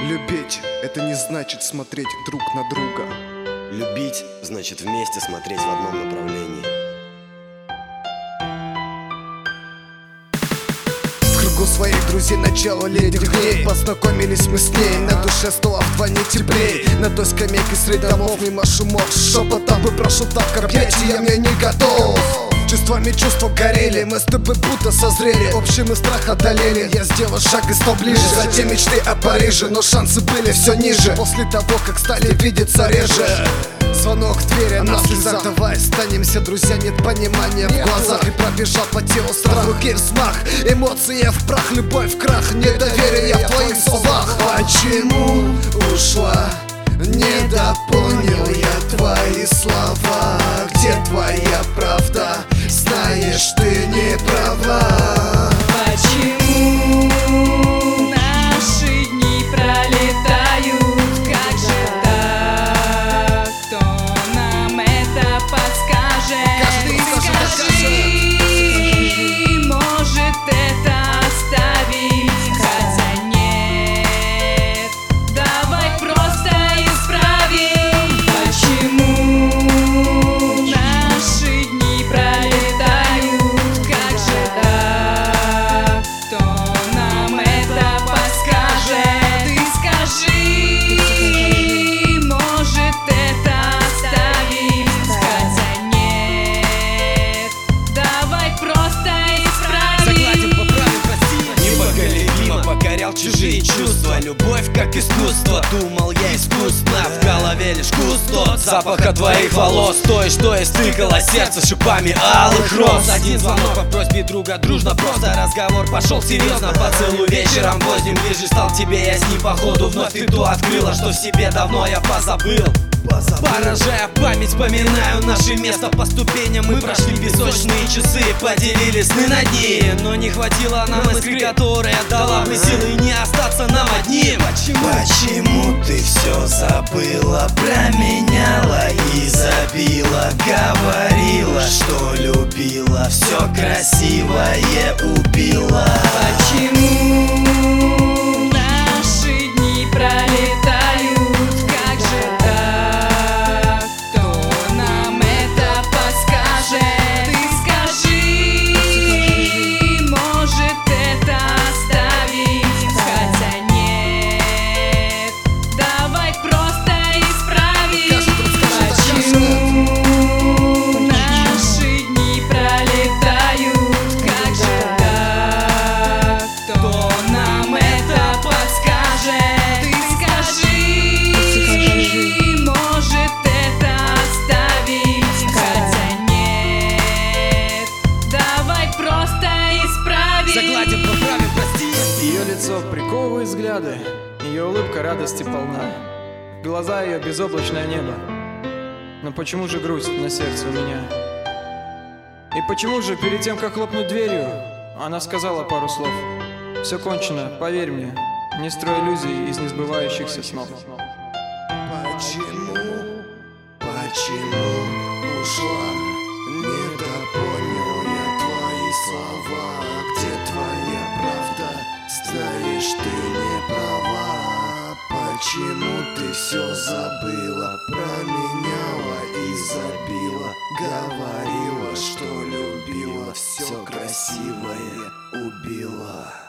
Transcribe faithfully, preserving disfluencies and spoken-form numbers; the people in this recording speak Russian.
Любить — это не значит смотреть друг на друга. Любить значит вместе смотреть в одном направлении. В кругу своих друзей начало летних дней познакомились мы с ней, на душе стало вдвойне теплей. На той скамейке среди домов мимо шумов шепотом бы прошу так корпеть, я мне не готов. Чувствами чувства горели, мы с тобой будто созрели, общий мы страх одолели. Я сделал шаг и стал ближе, затем мечты о Париже, но шансы были все ниже, после того, как стали видеться реже. Звонок в двери, она в слезах, давай останемся, друзья, нет понимания в глазах. И пробежал по телу страх, руки взмах, эмоции в прах, любовь в крах, недоверие в твоих словах. Почему ушла? Недопонял я твои слова. Где твоя правда? Знаешь, ты не права. Почему наши дни пролетают? Как же так? Кто нам это подскажет? Ты скажи, может это оставить? Хотя нет, давай просто исправим. Почему наши дни пролетают? Как же так? Кто нам это подскажет? Ты скажи, может это оставить? Хотя нет, давай просто исправим. Загладим, поправим, прости. Непоколебимо покорял чужие чувства. Любовь как искусство, думал я искусно. В голове лишь густо запаха твоих волос. То и что истыкало сердце шипами алых роз. Один звонок по просьбе друга, дружно просто. Разговор пошел серьезно, поцелуй вечером возле ближе стал тебе. Я с ним походу вновь ты то открыла, что в себе давно я позабыл. Поражая память, вспоминаю наше место по ступеням. Мы прошли песочные часы, поделили сны на дни. Но не хватило нам искры, которая дала бы силы не остаться нам одним. Почему? Почему ты все забыла, променяла и забила? Говорила, что любила, все красивое убила. Почему наши дни пролетают? Как же так? Кто нам это подскажет? Ты скажи, может это оставить? Хотя нет, давай просто исправим. Почему наши дни пролетают? Как же так? Кто нам это подскажет? Ты скажи, может это оставить? Хотя нет, давай просто исправим. Загладим, поправим, прости. Ее лицо приковывает взгляды, ее улыбка радости полна, глаза ее безоблачное небо. Но почему же грусть на сердце у меня? И почему же перед тем, как хлопнуть дверью, она сказала пару слов? Все кончено, поверь мне, не строй иллюзий из несбывающихся снов. Почему? Почему ушла? Недопонял я твои слова. Где твоя правда? Знаешь, ты не права. Почему ты все забыла, променяла и забила? Говорила, что любила, все красивое убила.